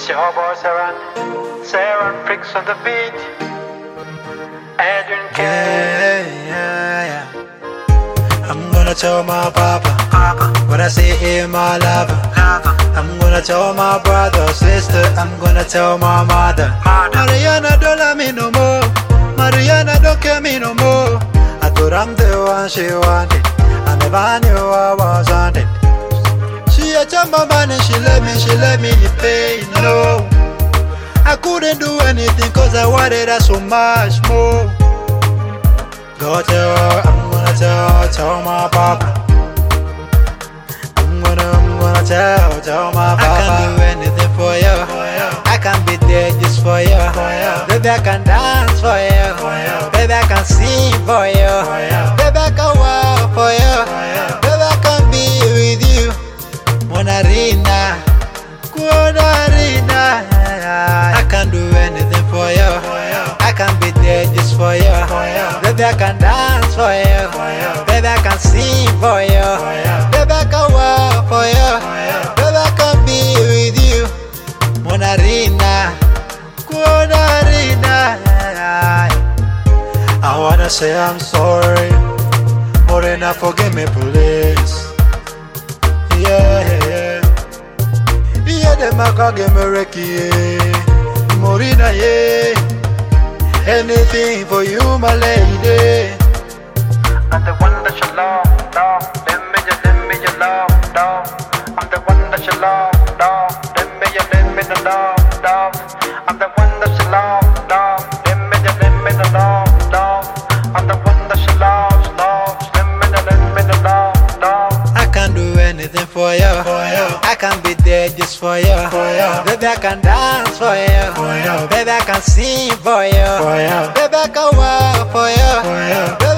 your boy Saran, Saran Freaks on the beat. Adrian K. Yeah. I'm gonna tell my papa what I see in my lover. I'm gonna tell my brother, sister. I'm gonna tell my mother. Mariana don't love me no more. Mariana don't care me no more. I thought I'm the one she wanted. I never knew I was on it. She a my man and she let me in pain. No, I couldn't do anything cause I wanted her so much more. Go tell her, I'm gonna tell my papa. I'm gonna tell my papa. I can do anything for you. I can be there just for you. Baby, I can dance for you. Baby, I can sing for you. Baby, I can walk for you. Baby, I can be with you. Monarina, Guanarina. I can do anything for you. I can be there just for you. Baby, I can dance for you. Baby, I can sing for you. Baby, I can walk for you. Baby, I can be with you. Monarina, Guanarina. I wanna say I'm sorry. Morena, forgive me, please. Yeah, the maka game reki, Morina, yeah. Anything for you, my lady. I'm the one that you love, dog. Let me your love, dog. I'm the one that you love, dog. Let me the love, dog. I'm the one that you love, dog. Let me the love, dog. I'm the one that you love. Let me the love, dog. I can do anything for you. I can be there just for you. Baby, I can dance for you. Baby, I can sing for you. Baby, I can walk for you.